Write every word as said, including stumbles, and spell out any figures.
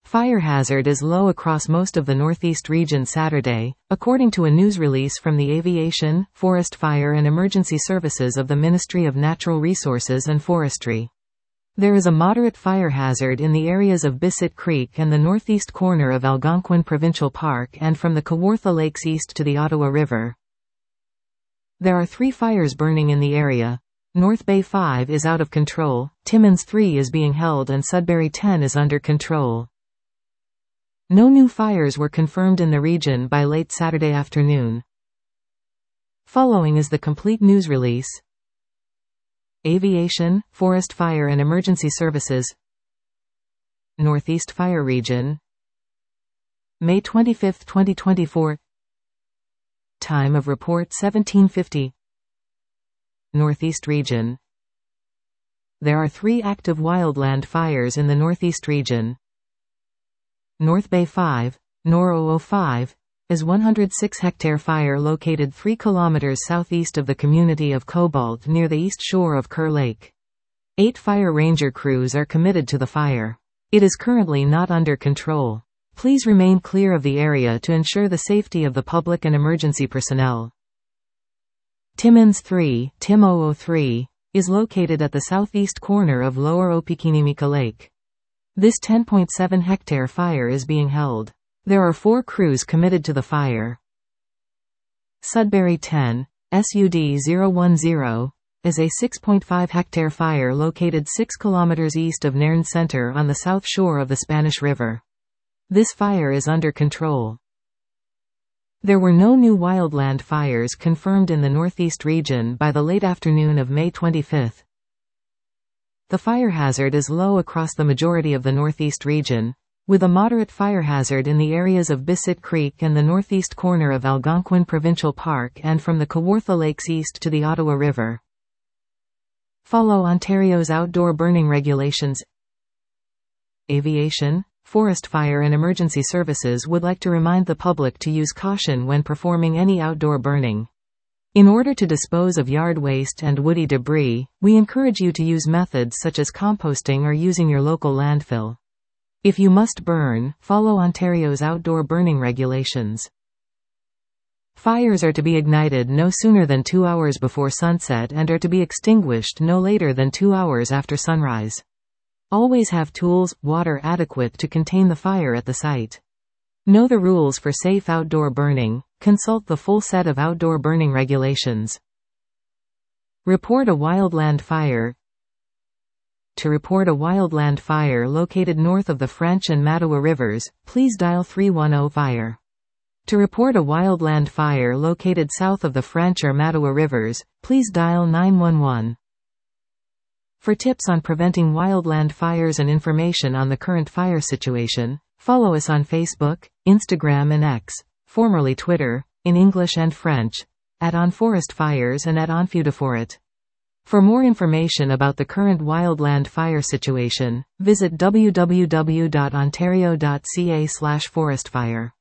Fire hazard is low across most of the Northeast region Saturday, according to a news release from the Aviation, Forest Fire and Emergency Services of the Ministry of Natural Resources and Forestry. There is a moderate fire hazard in the areas of Bissett Creek and the northeast corner of Algonquin Provincial Park and from the Kawartha Lakes east to the Ottawa River. There are three fires burning in the area. North Bay five is out of control, Timmins three is being held and Sudbury ten is under control. No new fires were confirmed in the region by late Saturday afternoon. Following is the complete news release. Aviation, Forest Fire and Emergency Services. Northeast Fire Region. May twenty-fifth, twenty twenty-four. Time of report seventeen fifty. Northeast Region. There are three active wildland fires in the Northeast Region. North Bay five, N O R zero zero five, is one hundred six hectare fire located three kilometers southeast of the community of Cobalt near the east shore of Kerr Lake. Eight fire ranger crews are committed to the fire. It is currently not under control. Please remain clear of the area to ensure the safety of the public and emergency personnel. Timmins three, T I M zero zero three, is located at the southeast corner of Lower Opequinimika Lake. This ten point seven hectare fire is being held. There are four crews committed to the fire. Sudbury ten, S U D zero one zero, is a six point five hectare fire located six kilometers east of Nairn Center on the south shore of the Spanish River. This fire is under control. There were no new wildland fires confirmed in the Northeast region by the late afternoon of May twenty-fifth. The fire hazard is low across the majority of the Northeast region, with a moderate fire hazard in the areas of Bissett Creek and the northeast corner of Algonquin Provincial Park and from the Kawartha Lakes east to the Ottawa River. Follow Ontario's outdoor burning regulations. Aviation, Forest Fire and Emergency Services would like to remind the public to use caution when performing any outdoor burning. In order to dispose of yard waste and woody debris, we encourage you to use methods such as composting or using your local landfill. If you must burn, follow Ontario's outdoor burning regulations. Fires are to be ignited no sooner than two hours before sunset and are to be extinguished no later than two hours after sunrise. Always have tools, water adequate to contain the fire at the site. Know the rules for safe outdoor burning. Consult the full set of outdoor burning regulations. Report a wildland fire. To report a wildland fire located north of the French and Mattawa rivers, please dial three one zero fire. To report a wildland fire located south of the French or Mattawa rivers, please dial nine one one. For tips on preventing wildland fires and information on the current fire situation, follow us on Facebook, Instagram and X, formerly Twitter, in English and French, at On Forest Fires and at On Feudeforet. For more information about the current wildland fire situation, visit w w w dot ontario dot c a slash forest fire.